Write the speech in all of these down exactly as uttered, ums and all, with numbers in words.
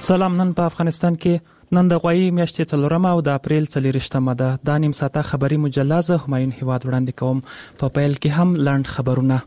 سلام. نن په افغانستان کې نن د غوایی میاشتې څلورمه او د اپریل څلورویشتمه ده. دا نیم ساعته خبري مجله زه همایون هیواد وړاندې کوم. په پیل کې هم لاند خبرونه.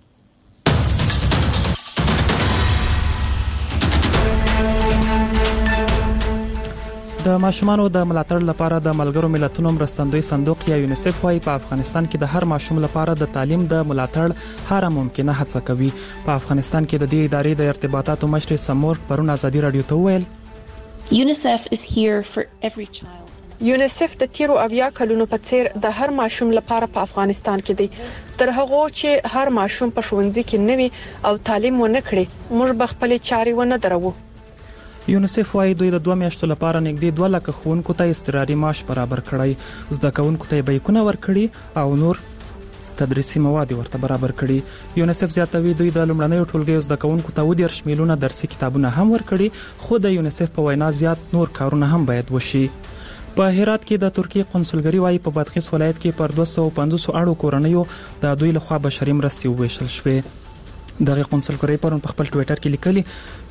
د ماشومانو د ملاتړ لپاره د ملګرو ملتونو مرستندوی صندوق یا یونیسف وايي په افغانستان کې د هر ماشوم لپاره د تعلیم د ملاتړ هر ممکنه هڅه کوي. په افغانستان کې د دې ادارې د ارتباطاتو مشر سمور پرون ازادي رادیو ته وویل UNICEF is here for every child. یونیسف د تیرو اویا کلونو په څیر د هر ماشوم لپاره په افغانستان کې دی. تر هغه چې هر ماشوم په ښوونځي کې نوي او تعلیم ونه کړي، موږ به خپل چاري ونه درو. یونیسف وايي دوی د دوه میاشتو لپاره نږدې دوه لکه ښوونکو ته اضطراري معاش برابر کړی، زده کوونکو ته بیکونه ورکړي او نور تدریسي مواد ورته برابر کړي. یونیسف زیاتوي دوی د لومړنیو ټولګیو زده کوونکو ته ودېرش میلیونه درسي کتابونه هم ورکړي، خو د یونیسف په وینا زیات نور کارونه هم باید وشي. په هرات کې د ترکیې قونسلګري وايي په بادغیس ولایت کې پر دوه سوه پنځوس اړو کورنیو د دوی لخوا بشري مرستې وویشل شوې. دغه قونسلګري پرون په خپل ټویټر کې لیکلي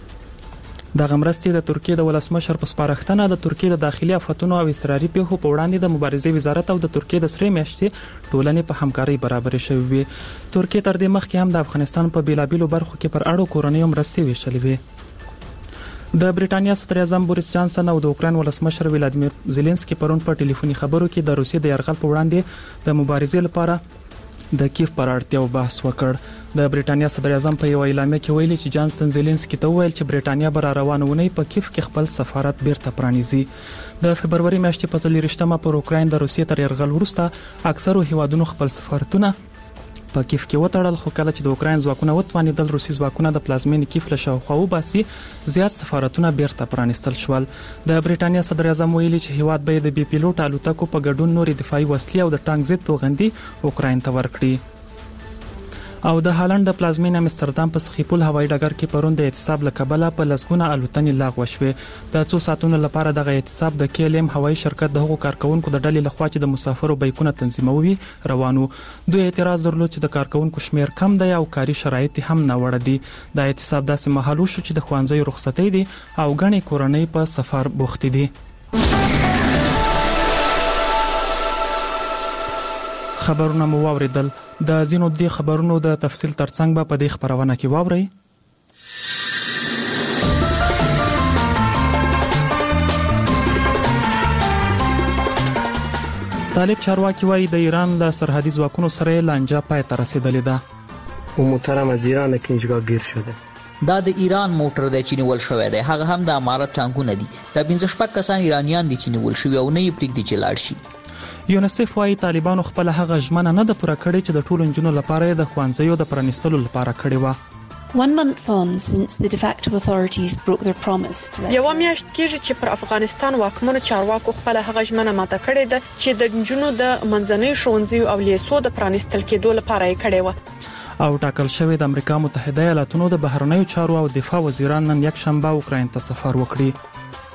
دغه مرستې د ترکیې د ولسمشر په سپارښتنه د ترکیې د داخلي آفتونو او اضطراري پیښو په وړاندې د مبارزې وزارت او د ترکیې د سرې میاشتې ټولنې په همکارۍ برابرې شوې وي. ترکیې تر دې مخکې هم د افغانستان په بیلابیلو برخو کې پر اړو کورنیو مرستې ویشلې وي. د بریټانیا صدر اعظم بوریس جانسن او د اوکراین ولسمشر ولادیمیر زيلنسکي پرون په ټلیفوني خبرو کې د روسیې د یرغل په وړاندې د مبارزې لپاره د کیف پر اړتیاو بحث وکړ. د بریټانیا صدر اعظم په یو اعلامیه کې ویلي چې جانسن زيلنسکي ته وویل چې بریټانیا به روانه ونی په کیف کې خپل سفارت بیرته پرانیزي. د فبرवरी میاشتې په څلورویشتمه پر اوکراین د روسیې تر یرغل وروسته اکثرو هیوادونو خپل سفارتونه په کیف کې وتړل، خو کله چې د اوکراین ځواکونه وتوانیدل روسي ځواکونه د پلازمینې کیف له شاوخوا وباسي، زیات سفارتونه بیرته پرانیستل شول. د بریټانیا صدر اعظم ویلي چې هیواد به د بي پیلوټ الوتکو په ګډون نوري دفاعي وسلې او د ټانک ضد توغندي اوکراین ته ورکړي. او د هالند د پلازمینې امستردام په سخیپول هوایي ډګر کې پرون د اعتصاب له کبله په لسګونه الوتنې لغوه شوې. د څو ساعتونو لپاره دغه اعتصاب د کیلم هوایي شرکت د هغو کارکونکو د ډلې لخوا چې د مسافرو بیکونه تنظیموي روانو. دوی اعتراض درلود چې د کارکونکو شمیر کم دی او کاري شرایط هم ناوړه دي. د اعتصاب داسې مهال وشو چې د ښوونځیو رخصتۍ دي او ګڼې کورنۍ په سفر بوختې دي. خبرونه مو واوریدل. د زینو د خبرونو د تفصیل ترڅنګ به په دې خبرونه کې واورئ. طالب چارواکي وايي د ایران د سرحدي ځواکونو سره لانجه پای ته رسیدلې ده. و محترم از ایران کنجگاه گیر شده. دا د ایران موټر دی چې نیول شوی دی، هغه هم د امارت ټانکونه دي. د پنځه شپږ کسان ایرانیان دي چې نیول شوي او نه یې پرېږدي چې لاړ شي. یونیسف وايي طالبانو خپل هغه ژمنه نه ده پوره کړې چې د ټولو نجونو لپاره د ښوونځیو د پرانیستلو لپاره کړې وه. One month on since the de facto authorities broke their promise to them. یو میاشت کېږي چې پر افغانستان واکمنو چارواکو خپل هغه ژمنه ماته کړې ده چې د نجونو د منځنۍ ښوونځیو او لیسو د پرانیستل کېدو لپاره یې کړې وه. او ټاکل شوی د امریکا متحده ایالاتونو د بهرنیو چارو او دفاع وزیران نن یک شنبه اوکراین ته سفر وکړي.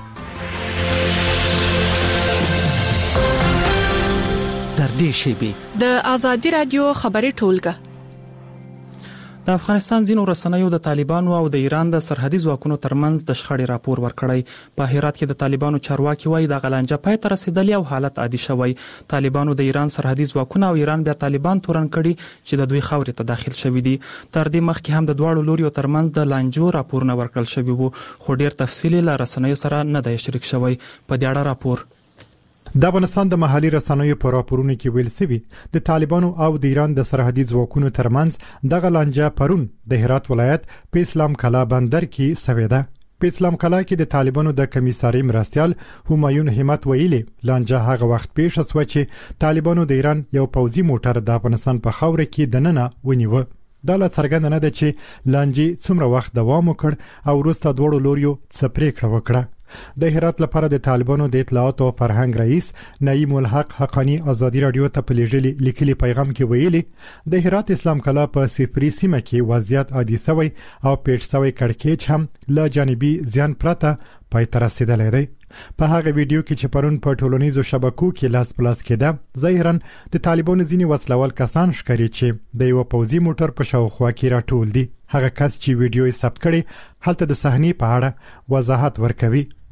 د ازادي رادیو خبري ټولګه. د افغانستان ځینو رسنیو د طالبانو او د ایران د سرحدي ځواکونو ترمنځ د شخړې راپور ورکړی. په هرات کې د طالبانو چارواکي وايي د غلانجه پای ته رسیدلی او حالت عادي شوی. طالبانو د ایران سرحدي ځواکونه او ایران بیا طالبان تورن کړي چې د دوی خاورې ته داخل شوي دي. تر دې مخکې هم د دواړو لوریو ترمنځ د لانجو راپورونه ورکړل شوي وو، خو ډیر تفصیلي له رسنیو سره نه دی شریک شوی. په دې اړه راپور د افغانستان د محلي رسنیو په راپورونو کې ویل شوی د طالبانو او د ایران د سرحدي ځواکونو ترمنځ د غلانجه پرون د هرات ولایت په اسلام کلا بندر کې سوي ده. په اسلام کلا کې د طالبانو د کمیساري مرستيال همایون همت ویلي لانجه هغه وخت پیښ شو چې طالبانو د ایران یو پوځي موټر د افغانستان په خاور کې دننه ونیو. دا لا څرګنده نه ده چې لانجه څومره وخت دوام وکړ او وروسته دوړو لوریو څه پریکړه وکړه. د هرات لپاره د طالبانو د اطلاعات او فرهنګ رئیس نعیم الحق حقانی ازادي رادیو ته په لیږلي لیکلي پیغام کې ویلي د هرات اسلام کلا په سفري سیمه کې وضعیت عادي شوی او پیښ شوی کړکېچ هم لا جانبي زیان پرته پای ته رسیدلی دی. په هغه ویډیو کې چې پرون په ټولنیزو شبکو کې لاس پلاس کېده ظاهرا د طالبانو ځینې وسلوال کسان ښکاري چې د یو پوځي موټر په شاوخوا کې راټول دي. هغه کس چې ویډیو یې ثبت کړي هلته د صحنې په اړه وضاحت ورکوي.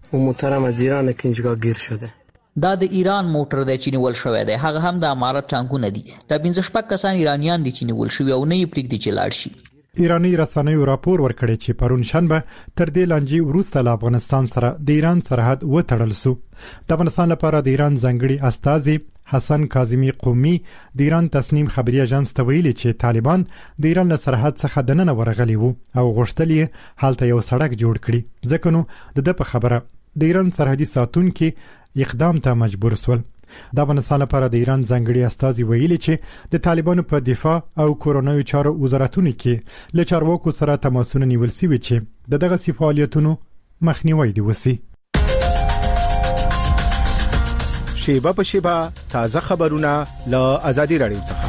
و محترم از ایران که اینجا گیر شده. دا د ایران موټر دی چې نیول شوی دی، هغه هم د امارت ټانکونه دي. دا پنځه شپږ کسان ایرانیان دي چې نیول شوي او نه یې پرېږدي چې لاړ شي. ایرانی رسنیو راپور ورکړی چې پرون شنبه تر دې لانجې وروسته له افغانستان سره د ایران سرحد وتړل سو. د افغانستان لپاره د ایران ځانګړي استازي حسن کاظمی قومي د ایران تصنیم خبري اژانس ته ویلي چې طالبان د ایران له سرحد څخه دننه ورغلي وو او غوښتل یې هلته یو سړک جوړ کړي، ځکه نو د ده په خبره د ایران سرحدي ساتونکي اقدام ته مجبور سول. د افغانستان لپاره د ایران ځانګړي استازي ویلي چې د طالبانو په دفاع او کورونایي چارو وزارتونو کې له چارواکو سره تماسونه نیول شوي چې د دغه فعالیتونو مخنیوی دی وسی. شیبه په شیبه تازه خبرونه له آزادي رادیو څخه.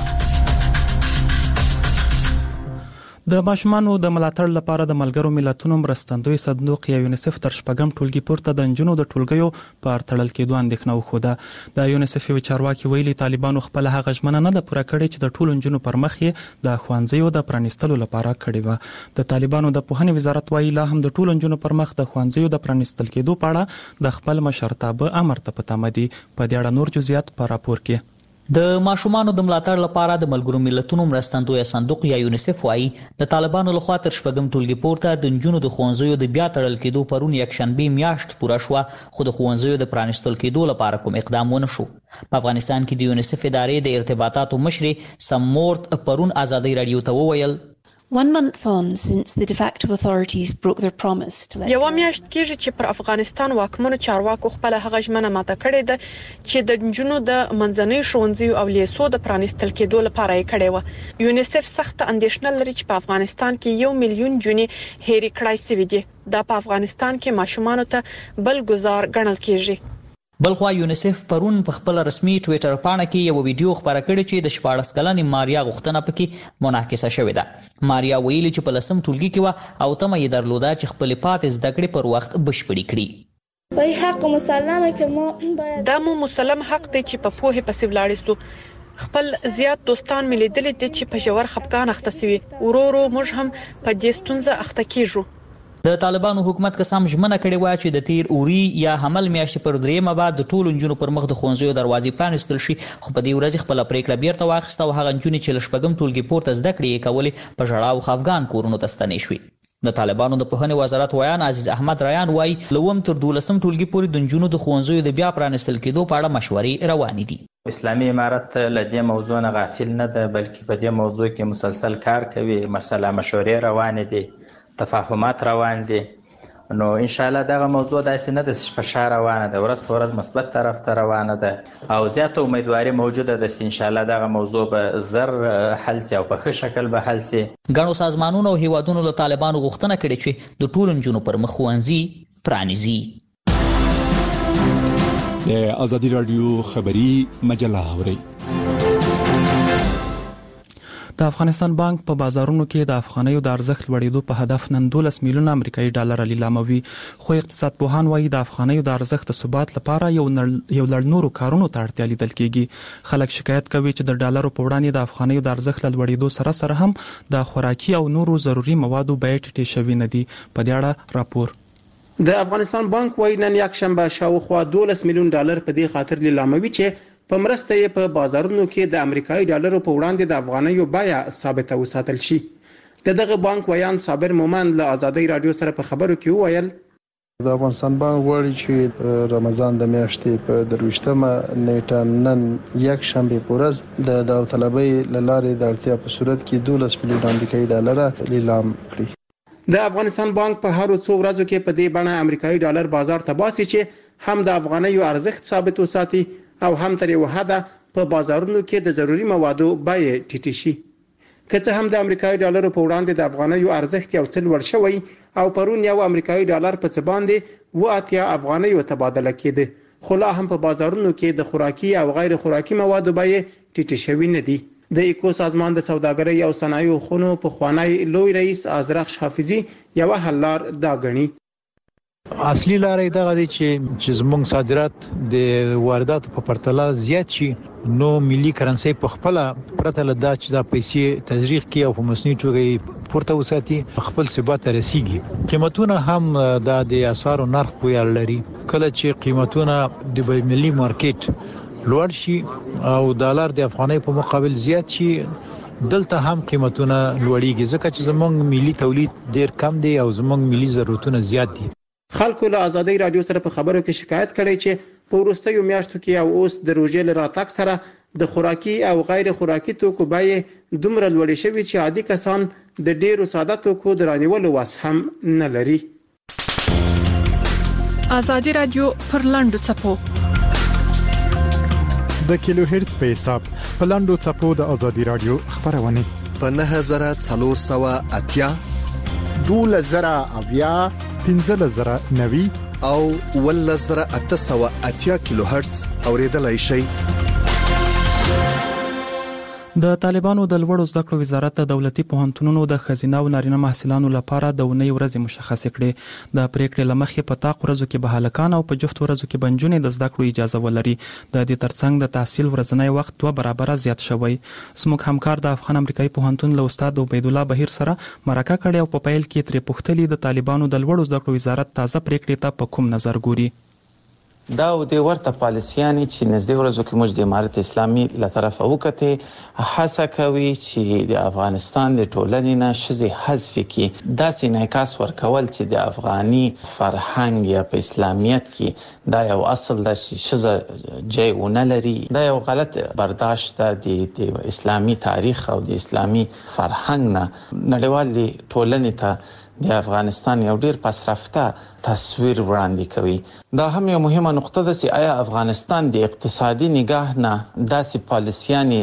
د ماشومانو د ملاتړ لپاره د ملګرو ملتونو مرستندوی صندوق یا یونیسف تر شپږم ټولګي پورته د نجونو د ټولګیو په تړل کېدو اندېښنه وښوده. د یونیسف یو چارواکي ویلي طالبانو خپل هغه ژمنه نه ده پوره کړې چې د ټولو نجونو پر مخ یې د ښوونځیو د پرانیستلو لپاره کړې وه. د طالبانو د پوهنې وزارت وایي لا هم د ټولو نجونو پر مخ د ښوونځیو د پرانیستل کېدو په اړه د خپل مشرتابه امر ته په تمه دي. په دې اړه نور جزئیات په راپور کې. د ماشومانو د ملاتړ لپاره د ملګرو ملتونو مرستندوی صندوق یا یونیسف وایي د طالبانو لخوا تر شپږم ټولګي پورته د نجونو د ښوونځیو د بیا تړل کېدو پرون یکشنبې میاشت پوره شوه، خو د ښوونځیو د پرانیستل کېدو لپاره کوم اقدام ونه شو. په افغانستان کې د یونیسف ادارې د ارتباطاتو مشرې سمورت پرون آزادۍ راډیو ته وویل One month on since the de facto authorities broke their promise to let یو میاشت کېږي چې پر افغانستان واکمنو چارواکو خپل هغه ژمنه ماته کړې ده چې د نجونو د منځنۍ ښوونځیو او لیسو د پرانیستل کېدو لپاره یې کړې و. یونیسف سخت اندېښنه لري چې په افغانستان کې یو میلیون جونې هېرې کړای شوې دي. دا په افغانستان کې ماشومانو ته بل گزار ګڼل کېږي. بلخوا یونیسف پرون په خپل رسمي ټویټر پاڼه کې یو ویډیو خپاره کړی چې د شپاړس کلنې ماریا غوښتنه پکې منعکسه شوې ده. ماریا ویلي چې په لسم ټولګي کې وه او تمه یې درلوده چې خپلې پاتې زده کړې پر وخت بشپړې کړي. حق مسلمه که ما دا مو مسلم حق دی چې په پوهې پسې ولاړ سو. خپل زیات دوستان مې لیدلي دي چې په ژور خفګان اخته سوي. ورو ورو موږ هم په دې ستونزه اخته کیږو. د طالبانو حکومت قسم ژمنه کړې وه چې د تیر اوري یا حمل میاشتې پر دریمه بعد د ټولو نجونو پر مخ د ښوونځیو دروازې پرانیستل شي، خو په دې ورځ خپله پریکړه بیرته واخیسته او هغه نجونې چې له شپږم ټولګي پورته زده کړې یې کولې په ژړا او خفګان کورونو ته ستنې شوې. د طالبانو د پوهنې وزارت ویان عزیز احمد ریان وایي له اووم تر دولسم ټولګي پورې د نجونو د ښوونځیو د بیا پرانیستل کېدو په اړه مشورې روانې دي. اسلامي امارت له دې موضوع نه غافل نه ده، بلکې په دې موضوع کې مسلسل کار کوي. مسله مشورې روانې دي، تفاهمات روان دي. نو ان شاء الله دغه موضوع داسې نه ده چې په شا روانه ده، ورځ په ورځ مثبت طرف ته روانه ده او زیاته امیدواري موجوده ده چې ان شاء الله دغه موضوع به زر حل سي او په ښه شکل به حل سي. ګڼو سازمانونو او هیوادونو له طالبانو غوښتنه کړې چې د ټولو نجونو پر مخ ښوونځي پرانیزي. د آزادي راډیو خبري مجله اورئ. د افغانستان بانک په بازارونو کې د افغانیو د ارزښت لوړېدو په هدف نن دولس میلیونه امریکایي ډالر لیلاموي، خو اقتصاد پوهان وایي د افغانیو د ارزښت ثبات لپاره یو یو لړ نورو کارونو ته اړتیا لیدل کېږي. خلک شکایت کوي چې د ډالرو په وړاندې د افغانیو د ارزښت له لوړېدو سره سره هم د خوراکي او نورو ضروري موادو بیې ټیټې شوي نه دي. په دې اړه راپور. د افغانستان بانک وایي نن یکشنبه شاوخوا دولس میلیون ډالر په دې خاطر لیلاموي چې په مرسته یې په بازارونو کې د امریکایي ډالرو په وړاندې د افغانیو بیه ثابته وساتل شي. د دغه بانک ویان صابر مومند له آزادۍ راډیو سره په خبرو کې وویل د افغانستان بانک غواړي چې رمضان د میاشتې په درویشتمه نیټه نن یک شنبه په ورځ د داوطلبۍ له لارې د اړتیا په صورت کې دولس میلیون امریکایي ډالر لیلام کړي. د افغانستان بانک په هر څو ورځو کې په دې بڼه امریکایي ډالر بازار ته باسي چې هم د افغانیو ارزښت ثابت وساتي او هم تر یو حده په بازارونو کې د ضروري موادو بیې ټیټې شي. که څه هم د امریکایي ډالرو په وړاندې د افغانیو ارزښت یو څه لوړ شوی او پرون یو امریکایي ډالر په څه باندې اوه اتیا افغانیو تبادله کېده، خو لا هم په بازارونو کې د خوراکي او غیر خوراکي موادو بیې ټیټې شوي نه دي. د ایکو سازمان د سوداګرۍ او صنایعو خونو پخوانی لوی رئیس ازرخ حافظي یو حل لار دا ګڼي. اصلي لارې دغه دي چې چې زموږ صادرات د وارداتو په پرتله زیات شي، نو ملي کرنسي په خپل پرته له دا چې دا پیسې تزریق کی او په مصنوعي توګه پورته وساتي خپل ثبات رسیږي. قیمتونه هم د اسعارو نرخ پویل لري. کله چې قیمتونه د بین المللي مارکیټ لوړ شي او ډالر د افغانۍ په مقابل زیات شي دلته هم قیمتونه لوړیږي ځکه چې زمونږ ملي تولید ډیر کم دی او زمونږ ملي ضرورتونه زیات دي. خلکو له ازادي رادیو سره په خبرو کې شکایت کړي چې په وروستیو میاشتو کې او اوس د روژې له راتګ سره د خوراکي او غیر خوراکي توکو بیې دومره لوړې شوې چې عادي کسان د ډیرو ساده توکو د رانیولو وس هم نه لري. ازادي رادیو پر لاندو چپو د کیلو هرتز په حساب په لاندو چپو د ازادي رادیو خبرونه په نه هزار څلور سوه اتیا دوله زره اویا پنځه زره نوي او ول زره اته سوه اتیا کیلو هرتز اوریدلای شي. د طالبانو د لوړو زده کړو وزارت د دولتي پوهنتونونو د خزینه او نارینه محصلانو لپاره د اونۍ ورځې مشخص کړي. د پریکړې لمخې په تاق ورځو کې به هلکان او په جفت ورځو کې بنجونې د زده کړو اجازه ولري. د دې ترڅنګ د تحصیل ورځنی وخت دوه برابر زیات شوی. زموږ همکار د افغان امریکایي پوهنتون له استاد عبید الله بهیر سره مرکه کړې او په پیل کې ترې پوښتلي د طالبانو د لوړو زده کړو وزارت تازه پریکړې ته په کوم نظر ګوري. دا د ورته پالیسیانی چې نږدې ورځو کې موږ د امارت اسلامي له طرفه وکړه هڅه کوي چې د افغانستان د ټولنې نه شذ حذف کړي. دا انعکاس ورکول چې د افغاني فرهنګ یا په اسلامیت کې دا یو اصل د شذ جایونه لري. دا یو غلط برداشت د اسلامي تاریخ او د اسلامي فرهنګ نه نړیوال ټولنې ته د افغانستان یو ډیر پسرفته تصویر وړاندې کوي. دا هم یو مهمه نقطه ده چې آیا افغانستان د اقتصادي نگاه نه داسې پالیسیانی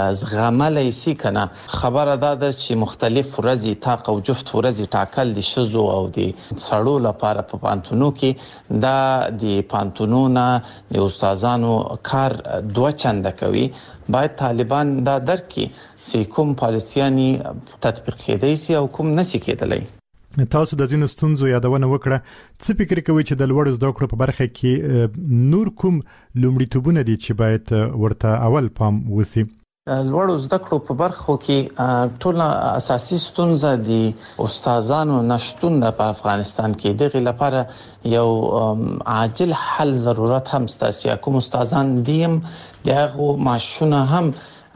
زغملای شي کنه. خبره ده چې مختلف ورځې تاق او جفت ورځې ټاکل د شذو او د سړو لپاره په پانتونو کې دا د پانتونو نه د استادانو کار دوه چنده کوي. باید طالبان دا درک کړي چې کوم پالیسیانی تطبیق کېدای شي او کوم نشي کېدلی. تاسو د ځینو ستونزو یادونه وکړه. څه فکر کوئ چې د لوړو زده کړو په برخه کې نور کوم لومړیتوبونه دي چې باید ورته اول پام وسی؟ لوړو زده کړو په برخو کې ټول اساسي ستونزه دي استادانو نشټون په افغانستان کې. دغه لپاره یو عاجل حل ضرورت هم شته چې کوم استادان دیم دغه معاشونه هم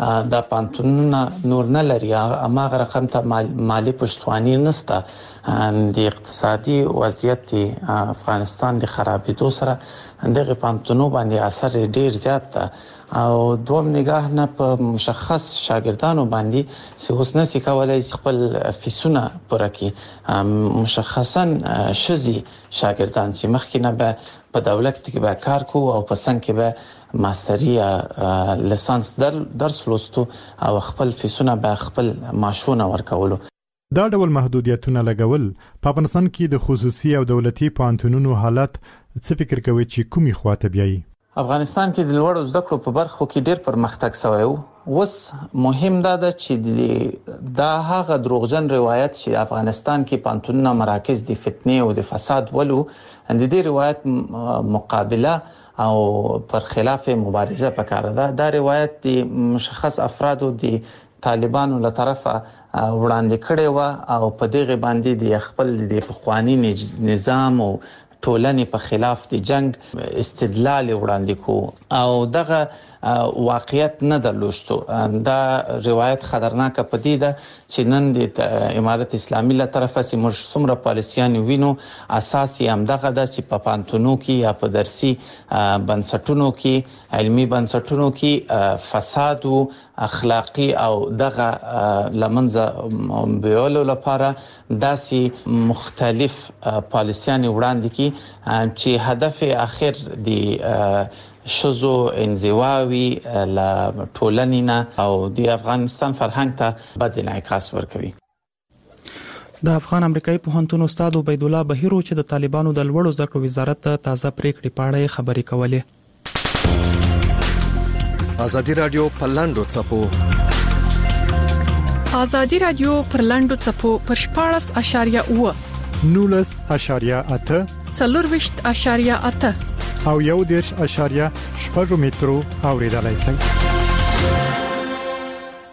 د پانتونونه نور نه لري. اما غره رقم ته مالی پشتوانی نسته. د اقتصادي وضعیت افغانستان د خرابېدو سره دغه پانتونو باندې اثر ډیر زیات ده او دوم نگاه نه په مشخص شاګردانو باندې چې اوس نشي کولای خپل فیسونه پوره کړي. مشخصا شذي شاګردان چې مخکې نه به په دولت کې به کار کوو او په څنګ کې به ماستری یا لیسانس در درس لوستو او خپل فیسونه به خپل معاشونه ورکولو. دا ډول محدودیتونه لګول په افغانستان کې د خصوصي او دولتي پوهنتونونو حالت څه فکر کوي چې کومي خواته بیایي؟ افغانستان کې د لوړو زده کړو په برخو کې ډیر پرمختګ شوی و. اوس مهم دا ده چې دا هغه دروغجن روایت چې افغانستان کې پوهنتونونه مراکز د فتنې او د فساد ولو د دې روایت مقابله او پر خلاف مبارزه پکاره ده. دا روایت د مشخص افرادو د طالبانو له طرفه وړاندې کړي و او په دغه باندې د خپل د پخوانی نظام او ټولنې په خلاف د جنگ استدلال وړاندې کو او دغه واقعیت نه درلوشتو. دا روایت خطرناک پدې ده چې نن د امارت اسلامي له طرفه چې موږ څومره پالیسیان وینو اساس یې هم دغه ده چې په پانتونو کې یا په درسي بنسټونو کې علمي بنسټونو کې فساد او اخلاقی او دغه لمنځه بیولو لپاره داسې مختلف پالیسیان وړاندې کی چې هدف اخر دی شذو انزواوی ل ټولنینا او د افغانستان فرهنګ ته بد انعکاس ورکوي. د افغان امریکایي پوهنتون استاد عبید الله بهیر چې د طالبانو د لوړو زده کړو وزارت تازه پریکړې په اړه خبرې کولې. ازادي رادیو پر لاندو چپو ازادي رادیو پر لاندو چپو پر شپاړس اشاریه اوه نولس اشاریه اته څلورویشت اشاریه اته او یو دیرش اشاریه شپږ مترو اوریدلای شئ.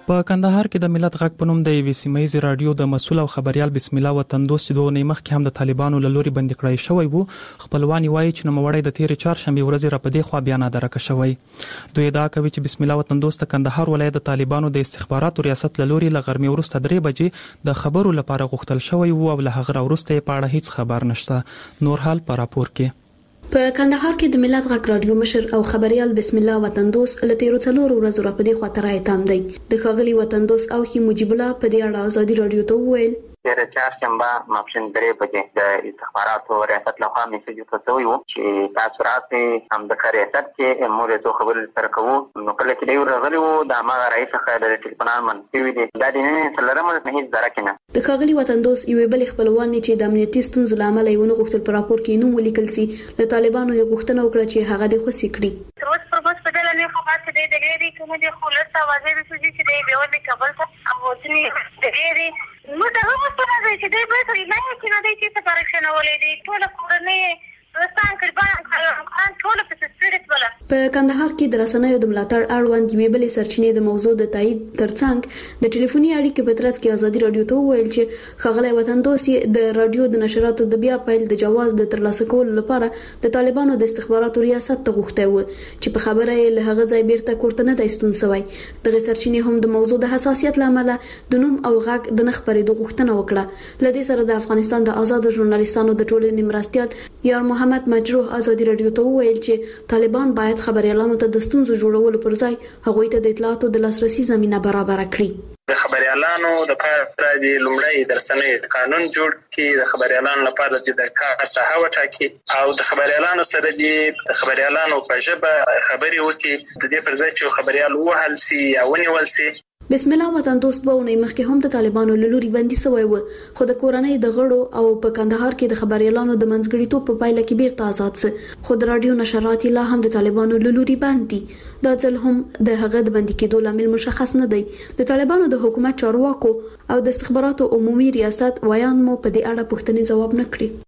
په کندهار کې د ملت غږ په نوم د یوې سیمه‌یزې راډیو د مسؤل او خبريال بسم الله وطندوس چې دوه نیم مخکې هم د طالبانو له لوري بندي کړی شوی وو خپلوان وایي چې نوموړی د تیرې چهارشنبې ورځې را پدې خوا بیا نادرکه شوی. دوی ادعا کوي چې بسم الله وطندوس د کندهار ولایت د طالبانو د استخباراتو ریاست له لوري له غرمې وروسته درې بجې د خبرو لپاره غوښتل شوی وو او له هغه وروسته په اړه هیڅ خبر نشته. نور حال په راپور کې. په کندهار کې د ملت غږ رادیو مشر او خبريال بسم الله وطندوس له تیرو څلورو ورځو را پدې خوا ترای تام دی. د ښاغلي وطندوس او هی مجيب الله په دې اړه ازادي رادیو ته وویل تیر چهارشنبه ماپښین درې بجې د استخباراتو ریاست له خوا میسج وکړو چې تاسو راځئ هم د ریاست کې موږ ته خبرې سره کوو. نو کله چې دوی راغلي وو د هغه رئیس څخه د ټلیفون منفي وي دا د نن څلرمه نه هیڅ درک نه. د ښاغلي وطندوس یو بل خپلوان چې د امنیتي ستونزو لامل یې ونه غوښتل په راپور کې نوم ولیکل سي له طالبانو یې غوښتنه وکړه چې هغه د خوشي کړي. روز پر روز په دغه خبره چې د غیري کومه د خلص اوازې د سوجي چې د بیوه کابل ته او د غیري نو دا هغه څه نه چې دوی به ترې نه چې نه دي چې پرېښنه ولې دي ټول کورنۍ دوستان قربان ټول په سپیریټ ولا. په کندهار کې د رسنیو د ملاتړ اړوند یوې بلې سرچینې د موضوع د تایید ترڅنګ د ټلیفوني اړیکې په ترڅ کې ازادي رادیو ته وویل چې ښاغلی وطندوس د رادیو د نشراتو د بیا پیل د جواز د ترلاسه کولو لپاره د طالبانو د استخباراتو ریاست ته غوښتي و چې په خبره یې له هغه ځای بیرته کوړه نه دایستون سوی. د سرچینې هم د موضوع د حساسیت لامل د نوم او غږ د نخبرې د غوښتنه وکړه. لدې سره د افغانستان د آزاد ژورنالیستانو د ټولنې مرستيال یار محمد مجروح ازادي رادیو ته وویل چې طالبان باید خبريالانو ته د ستونزو جوړولو پر ځای هغوی ته د اطلاعاتو د لاسرسي زمينه برابر کړي. د خبريالانو د لپاره د لومړی درسنۍ قانون جوړ کړي، د خبريالانو لپاره د کار ساحه وټاکي او د خبريالانو سره د خبريالانو په ژبه خبري وکړي د دې پر ځای چې خبريال وهل سي یا ونیول سي. بسم الله وطندوس به ونې مخکې هم د طالبانو له لوري بندي شوی و خو د کورنۍ د غړو او په کندهار کې د خبريالانو د منځګړیتوب په پایله کې بیرته آزاد شو خو د رادیو نشرات لا هم د طالبانو له لوري باندې دا ځل هم د هغه د بندي کېدو لامل مشخص نه دی. د طالبانو د حکومت چارواکو او د استخباراتو عمومي ریاست ویان مو په دې اړه پوښتنې جواب نه کړی.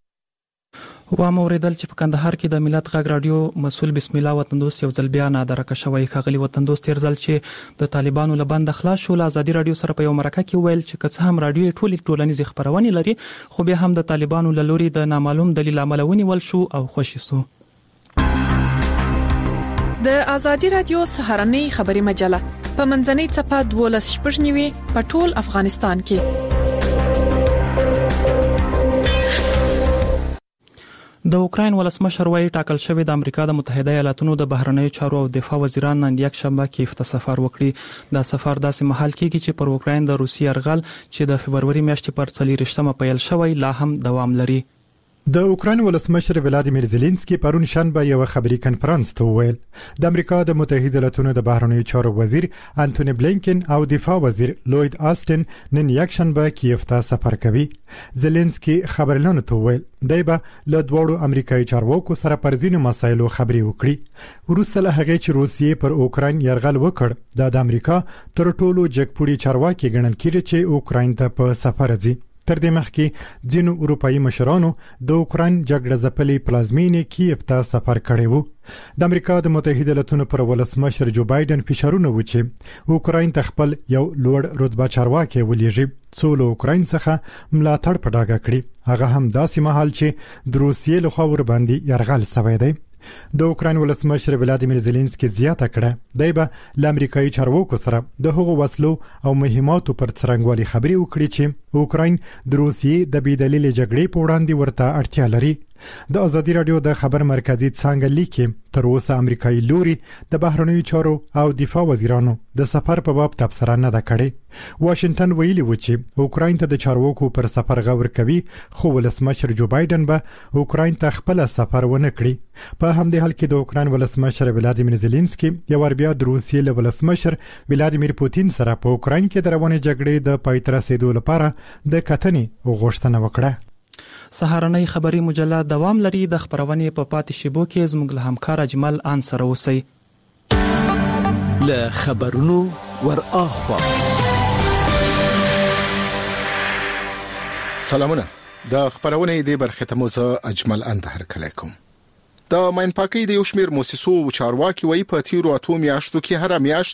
و موریدل چې په کندهار کې د ملت غږ رادیو مسؤل بسم الله وطندوس یو ځل بیا نادرکه شوی. ښاغلي وطندوس تیر ځل چې د طالبانو له بند خلاص شو له ازادي رادیو سره په یو مرکه کې ویل چې که څه هم رادیو ټولې ټولنیز خبرونه لري خو بیا هم د طالبانو له لوري د نامعلوم دلیل عمل ونیول شو او خوشی سو. د ازادي رادیو سهارنۍ خبري مجله په منځنۍ صفه دولس شپږنیوي په ټول افغانستان کې. د اوکراین ولسمشر وایي ټاکل شوی د امریکا د متحده ایالاتونو د بهرنیو چارو او دفاع وزیران نن یک شنبه کیف ته سفر وکړي. دا سفر داسې مهال کېږي چې پر اوکراین د روسي یرغل چې د فبروري میاشتې پر څلورشتمه پیل شوی لا هم دوام لري. د اوکراین ولسمشر ولادیمیر زيلنسکي پرون شنبه یو خبري کنفرانس ته وویل د امریکا د متحده ایالاتونو د بهرنیو چارو وزیر انټونی بلینکن او دفاع وزیر لوید آستن نن یک شنبه کیف ته سفر کوي. زيلنسکي خبريالانو ته وویل دی به له دوړو امریکایي چارواکو سره پر ځینو مسایلو خبري وکړي. وروسته له هغه چې روسیې پر اوکراین یرغل وکړ د امریکا تر ټولو جګپوړي چارواکي ګڼل کېږي چې اوکراین ته په سفر ځي. تر دې مخکې ځینو اروپאי مشرانو د اوکراین جګړه ځپلې پلازمینې کیف ته سفر کړی وو. د امریکا د متحده ایالاتونو پر ولسمشر جو بایدن فشارونه و چې اوکراین ته خپل یو لوړ رتبه چارواکي ولېږي څو له اوکراین څخه ملاتړ په ډاګه کړي. هغه هم داسې مهال چې د روسیې لخوا ور باندې یرغل شوی دی. د اوکراین ولسمشر ولادیمیر زيلنسکي زیاته کړه دی به له امریکایي چارواکو سره د هغو وسلو او مهماتو پر څرنګوالي خبري وکړي چې اوکراین د روسیې د بې دلیل جګړې په وړاندې ورته اړتیا لري. د ازادي رادیو د خبر مرکزی څنګه لیکي تر اوسه امریکایي لوري د بهرنیو چارو او دفاع وزیرانو د سفر په باب تبصره نه ده کړې. واشنگټن ویلي و چې اوکراین ته د چارواکو پر سفر غور کوي خو ولسمشر جو بایدن به اوکراین ته خپل سفر ونه کړي. په همدې حال کې د اوکراین ولسمشر ولادیمیر زيلنسکي یو ور بیا د روسیې له ولسمشر ولادیمیر پوتین سره په اوکراین کې د روانې جګړې د پای ته رسیدو لپاره د کتنې غوښتنه وکړه. سهارنۍ خبري مجله دوام لري. د خبرونې په پاتې شیبو کې زموږ له همکار اجمل ان سره اوسئ. له خبرونو ور اخوا سلامونه. د خبرونې د برخه ته موزه اجمل ان هر کله کوم. د ماین پاکي د یو شمیر مؤسسو او چارواکي وایي په تیرو اتو میاشتو کې هر میاشت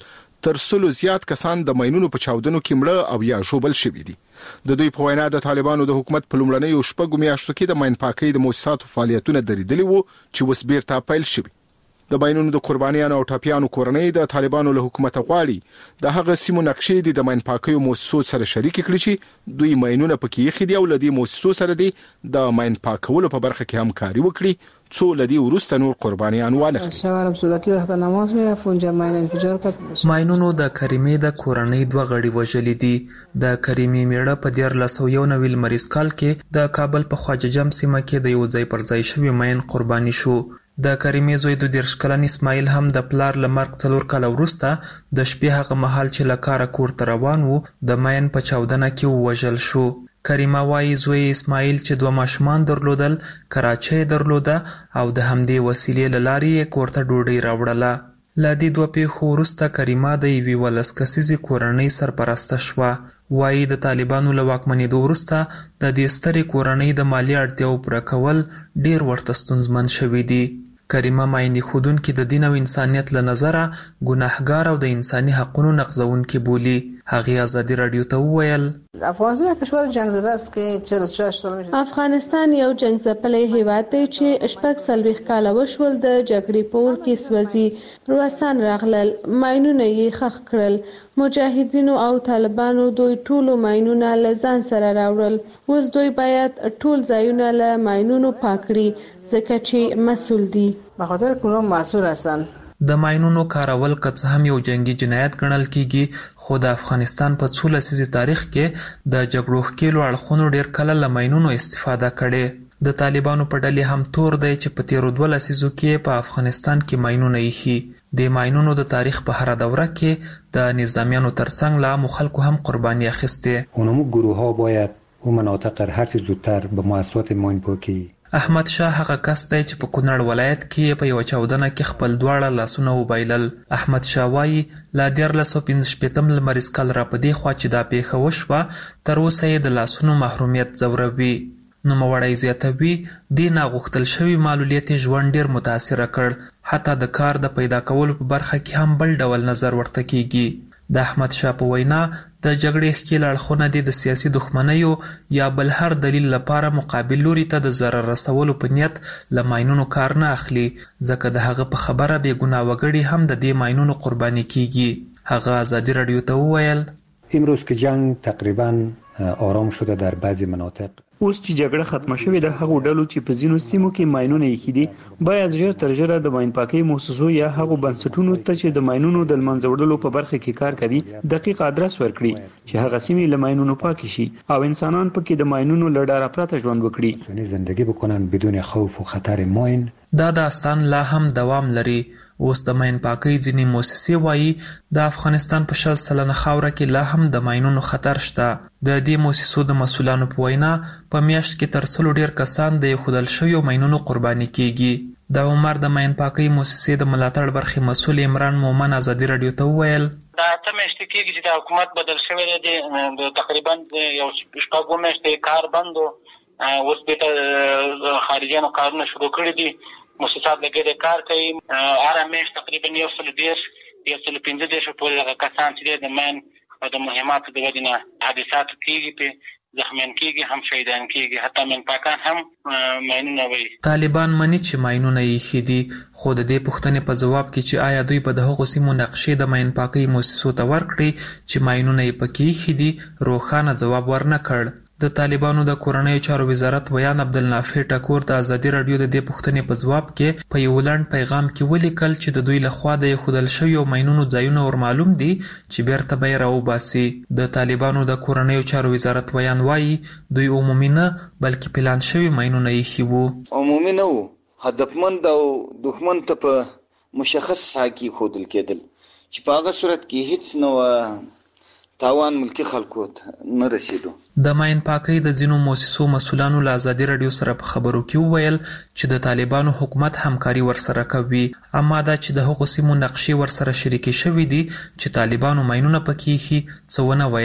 تر سلو زیات کسان د ماینونو په چاودنو کې مړه او یا ژوبل شوي دي. د دوی په وینا د طالبانو د حکومت په لومړنیو شپږو میاشتو کې د ماین پاکۍ د مؤسساتو فعالیتونه درېدلي وو چې اوس بیرته پیل شوي. د ماینونو د قربانیانو او ټاپیانو کورنۍ د طالبانو له حکومت غواړي د هغه سیمو نقشې د ماین پاکۍ مؤسسو سره شریک کړي چې دوی ماینونه پکې یې خدي او لدی مؤسسو سره دي د ماین پاکولو په برخه کې همکاري وکړي څو لدی ورسته نور قربانیان وانه. شوارم سولکی وخت نماز میرفت اونجا ماین انفجار کرد. ماینونو د کریمې د کورنۍ دوه غړي وژلي دي. د کریمې میړه په دیارلس سوه یو نوي لمریز کال کې د کابل په خواجه جام سیمه کې د یو ځای پر ځای شوي ماین قرباني شو. د کریمې زوی د دېرش کلن اسماعیل هم د پلار له مرګ څلور کاله وروسته د شپې هغه مهال چې له کاره کور ته روان و د ماین په چاودنه کې ووژل شو. کریمه وایي زوی اسماعیل چې دوه ماشومان درلودل کراچۍ درلوده او د همدې وسیلې له لارې یې کور ته ډوډۍ راوړله. له دې دوه پیښو وروسته کریمه د یوې ولس کسیزې کورنۍ سرپرسته شوه. وایي د طالبانو له واکمنېدو وروسته د دې سترې کورنۍ د مالي اړتیاو پوره کول ډېر ورته ستونزمن شوي دي. کریمه مایني ښودونکي د دین او انسانیت له نظره ګناهګار او د انساني حقونو نقضونکي بولي. هغې ازادي راډیو ته وویل افغانستان کشور جنگ زده است که چهل و شش سال میشه. افغانستان یو جنگ ځپلی هیواد دی چې شپږ څلوېښت کاله وشول د جګړې په اور کې سوځي. روسان راغلل ماینونه یې ښخ کړل. مجاهدینو او طالبانو دوی ټولو ماینونه له ځان سره راوړل. اوس دوی باید ټول ځایونه له ماینونو پاک کړي ځکه چې مسؤل دي. به خاطر کونو مسؤل هستن. د ماینونو کارول که څه هم یو جنگي جنایت ګڼل کیږي خو د افغانستان په څو لسیزې تاریخ کې د جګړو ښکېلو اړخونو ډېر کله له ماینونو استفاده کړې. د طالبانو په ډلې هم تور دی چې په تیرو دوه لسیزو کې په افغانستان کې ماینونه ایښي. د ماینونو د تاریخ په هره دوره کې د نظامیانو ترڅنګ له عامو خلکو هم قرباني اخیستې. اونمو گروه‌ها باید اون مناطق هر چه زودتر به مؤسسات ماینپاکی. احمد شاه هغه کس دی چې په کونړ ولایت کې په یو چاودنه کې خپل دواړه لاسونه وبایلل. احمد شاه وایي لا دیارلس سوه پنځه شپېتم لمریز کال را په دې خوا چې دا پیښه وشوه تر اوسه یې د لاسونو محرومیت ځوروي. نوموړی زیاتوي دې ناغوښتل شوي معلولیت یې ژوند ډېر متاثره کړ. حتی د کار د پیدا کولو په برخه کې هم بل ډول نظر ورته کیږي. د احمد شاه په وینا د جګړې ښکېل اړخونه دي د سیاسي دښمنیو یا بل هر دلیل لپاره مقابل لوري ته د ضرر رسولو په نیت له ماینونو کار نه اخلي ځکه د هغه په خبره بې ګناه وګړي هم د دې ماینونو قرباني کیږي. هغه ازادي راډیو ته وویل امروز که جنگ تقریبا آرام شده در بعضی مناطق اوس چې جګړه ختمه شوې د هغو ډلو چې په ځینو سیمو کې ماینونه ایښي دي باید ژر تر ژره د ماین پاکۍ مؤسسو یا هغو بنسټونو ته چې د ماینونو د لمنځه وړلو په برخه کې کار کوي دقیق ادرس ورکړي چې هغه سیمې له ماینونو پاکې شي او انسانان پکې د ماینونو له ډاره پرته ژوند وکړي. زندگی بکنن بدون خوف و خطر ماین. دا داستان لا هم دوام لري. اوس د ماین پاکۍ ځینې مؤسسې وایي د افغانستان په شل سلنه خاوره کې لا هم د ماینونو خطر شته. د دې مؤسسو د مسؤلانو په وینا په میاشت کې تر سلو ډېر کسان د ایښودل شویو ماینونو قرباني کیږي. د عمر د ماین پاکۍ مؤسسې د ملاتړ برخې مسؤل عمران مومن ازادي راډیو ته وویل دا څه میاشتې کېږي چې د حکومت بدل شوی دی د تقریبا یو شپږ میاشتې کار بند و. اوس بېرته خارجیانو کارونه شروع کړي دي. مؤسسات لګېدلي کار کوي. هره میاشت تقریبا یو سل دېرش یو سل پنځه دېرش پورې دغه کسان چې دی د ماین او د مهماتو د وجې نه حادثاتو کېږي پې زخمیان کېږي هم شهیدان کېږي. حتی ماین پاکان هم ماینونه وایي. طالبان مني چې ماینونه یې ایښي دي خو د دې پوښتنې په ځواب کې چې آیا دوی په د هغو سیمو نقشې د ماین پاکۍ مؤسسو ته ورکړي چې ماینونه یې پکې ایښي دي روښانه ځواب ورنه کړ. د طالبانو د کورنیو چارو وزارت ویان عبدالنافع ټکور د ازادي راډیو د دې پوښتنې په ځواب کې په یو لنډ پیغام کې ولیکل چې د دوی لخوا د ایښودل شویو ماینونو ځایونه ورمعلوم دي چې بیرته به یې راوباسي. د طالبانو د کورنیو چارو وزارت ویان وایي دوی عمومي نه بلکې پلان شوي ماینونه ایښي وو. عمومي نه وو، هدفمند او دښمن ته په مشخص ساحه کې ایښودل کېدل چې په هغه صورت کې هیڅ نه تاوان ملکی خلکو نه رسیدو. د ماین پاکۍ د ځینو مؤسسو مسؤلانو له ازادي راډیو سره په خبرو کې وویل چې د طالبانو حکومت همکاري ورسره کوي، اما دا چې د هغو سیمو نقشې ورسره شریکې شوي دي چې طالبانو ماینونه پکې ایښي څه ونه ویل.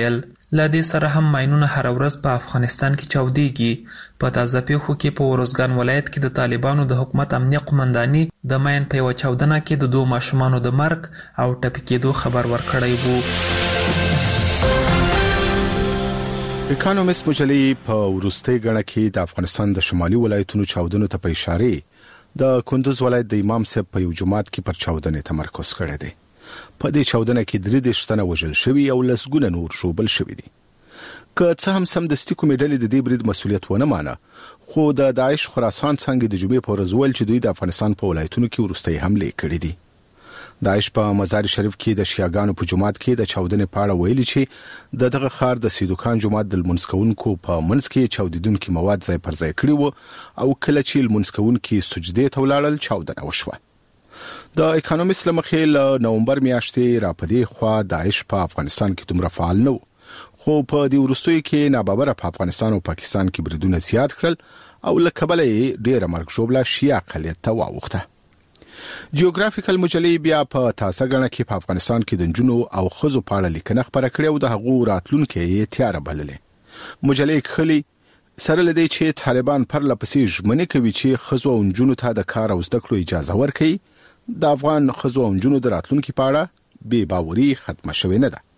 له دې سره هم ماینونه هر ورځ په افغانستان کې چاودېږي. په تازه پیښو کې په ورزګان ولایت کې د طالبانو د حکومت امنیه قومنداني د ماین په یوه چاودنه کې د دوه ماشومانو د مرګ او ټپي کېدو خبر ورکړی وو. اکانومیست مجلې په وروستۍ ګڼه کې د افغانستان د شمالي ولایتونو چاودنو ته په اشاره د کندوز ولایت د امام صاحب په یو جماعت کې پر چاودنې تمرکز کړی دی. په دې چاودنه کې درې دېرش تنه وژل شوي او لسګونه نور ژوبل شوي دي. که څه هم سمدستي کومې ډلې د دې برید مسؤلیت ونه مانه، خو د داعش خراسان څنګه د جمعې په ورځ ویل چې دوی د افغانستان په ولایتونو کې وروستۍ حملې کړې دي. داعش په مزار شریف کې د شیعاګانو په جماعت کې د چاودنې په اړه ویلي چې د دغه ښار د سیدوکان جماعت د لمونځ کوونکو په منځ کې چاودیدونکي مواد ځای پر ځای کړي وو او کله چې لمونځ کوونکي سجدې ته ولاړل چاودنه وشوه. د اکانومیست له مخې له نومبر میاشتې راپدې خوا داعش په افغانستان کې دومره فعال نه و، خو په دې وروستیو کې ناببره په افغانستان او پاکستان کې بریدونه زیات کړل او له کبله یې ډېره مرګ ژوبله شیعه اقلیت ته واوښته. جیوګرافیکل مجلې بیا په تازه ګڼه کې په افغانستان کې د نجونو او ښځو په اړه لیکنه خپره کړې او د هغو راتلونکی یې تیاره بللې. مجلې کښلي سره له دې چې طالبان پرله پسې ژمنې کوي چې ښځو او نجونو ته د کار او زده کړو اجازه ورکوي، د افغان ښځو او نجونو د راتلونکي په اړه بې باوري ختمه شوې نه ده.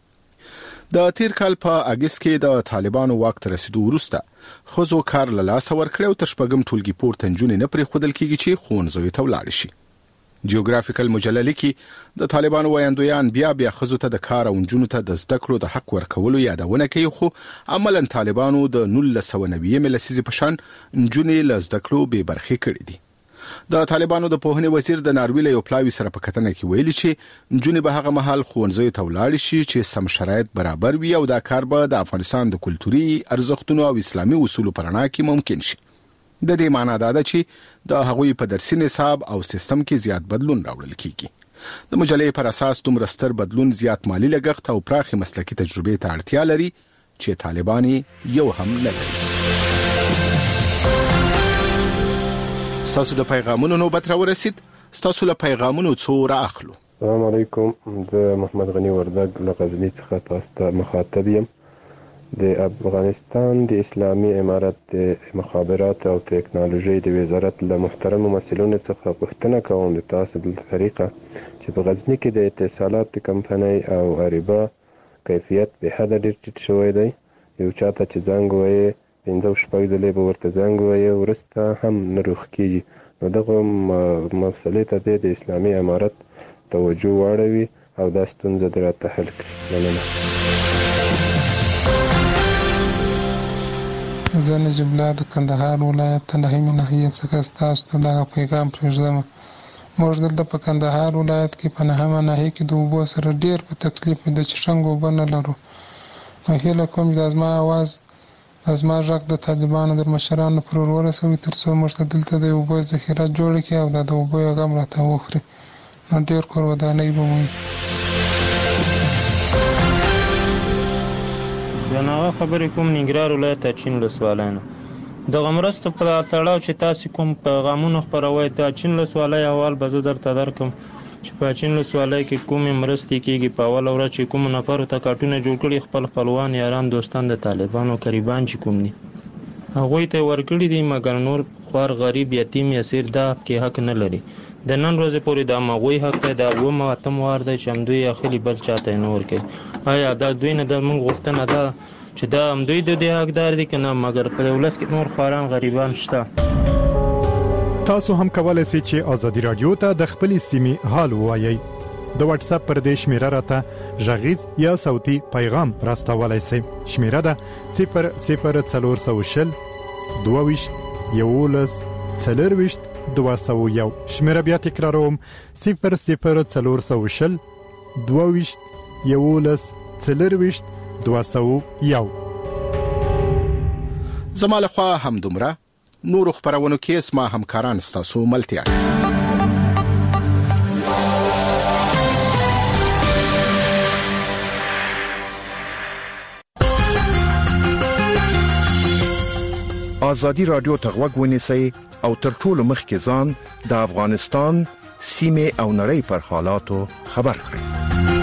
د تیر کال په اګست کې د طالبانو واک ته رسیدو وروسته ښځو کار له لاسه ورکړی او تر شپږم ټولګي پورته نجونې نه پرېښودل کېږي چې ښوونځیو ته ولاړې شي. جیوګرافیکل مجله لیکي د طالبانو ویاندویان بیا بیا ښځو ته د کار او نجونو ته د زده کړو د حق ورکولو یادونه کوي، خو عملاً طالبانو د نولس سوه نوي لسیزې په شان نجونې له زده کړو بې برخې کړي دي. د طالبانو د پوهنې وزیر د ناروې له یو پلاوي سره په کتنه کې ویلي چې نجونې به هغه مهال ښوونځیو ته ولاړې شي چې سم شرایط برابر وي او دا کار به د افغانستان د کلتوري ارزښتونو او اسلامي اصولو په رڼا کې ممکن شي. د دې معنی دا ده چې د هغوی په درسي نصاب او سیستم کې زیات بدلون راوړل کیږي. د مجلې پر اساس دومره ستر بدلون زیات مالی لګښت او پراخې مسلکي تجربې ته اړتیا لري چې طالبان یو هم نه لري. ستاسو د پیغامونو نوبت را ورسید. ستاسو له پیغامونو څو را اخلو. السلام علیکم، د محمد غنی وردګ له غزني څخه تاسو ته مخاطب یم. د افغانستان د اسلامي امارت د مخابرات او تکنالوژي د وزارت له محترم مسؤلینو څخه پوښتنه کوم د تاسو د طریقه چې په غزني کې د اتصالات کمپنۍ او اریبا کیفیت به حد ډیر ټیټ شوی دی. یو چاته چې زنګ وایي پنځه شپږ ځلې به ورته زنګ وایي وروسته هم نه روغ کېږي. نو دغه مسلې ته د اسلامي امارت توجه واړوي او دا ستونزه دې راته حل کړي. مننه. زه نجیب الله د کندهار ولایت تنهیمې ناحیې څخه ستاسو ته دغه پیغام پرېږدم. موږ دلته په کندهار ولایت کې په نهمه ناحیه کې د اوبو سره ډېر په تکلیف د چشنګ اوبه نه لرو. نو هیله کوم چې زما اواز زما غږ د طالبانو د مشرانو پر ور ورسوي تر څو موږ ته دلته د اوبو ذخیره جوړه کړي او دا د اوبو یو غم راته وخوري. نو ډېر کور ودانۍ به وي. د ناوه خبرې کوم ننګرهار ولایت اچین ولسوالۍ نه. دغه مرستو په تړاو چې تاسې کوم پیغامونه خپروئ د اچین ولسوالۍ احوال به زه درته درکړم چې په اچین ولسوالۍ کې کومې مرستې کېږي. په اوله ورځ چې کومو نفرو ته کارټونه جوړ کړي خپل خپلوان یاران دوستان د طالبانو قریبان چې کوم دي هغوی ته ورکړي دي، مګر نور خوار غریب یتیم یسیر دا کې حق نه لري. د نن ورځې پورې د هغوی حق دی د اووم او اتم وار دی چې همدوی اخلي بل چاته نه ورکوي. آیا دا دوی نه د موږ غوښتنه ده چې دا همدوی د دې حقدار دي که نه؟ مګر په ولس کې نور خواران غریبان شته. تاسو هم کولای شئ چې ازادي رادیو ته د خپلې سیمې حال ووایئ. د واتس اپ پر دې شمیره راته غږیز یا صوتي پیغام راستولای شئ. شمیره ده صفر صفر څلور سوه شل دوه ویشت یولس څلور ویشت دوه سوه یو. شمیره بیا تکراروم صفر صفر څلور سوه شل دوه ویشت یولس څلور ویشت دوه سوه یو. زما لخوا هم دومره. نورو خبرونو کې اسما همکاران ستاسو ملتیا. ازادي رادیو ته غوږ ونیسئ او تر ټولو مخکې ځان د افغانستان سیمه او نړۍ پر حالاتو خبر کړئ.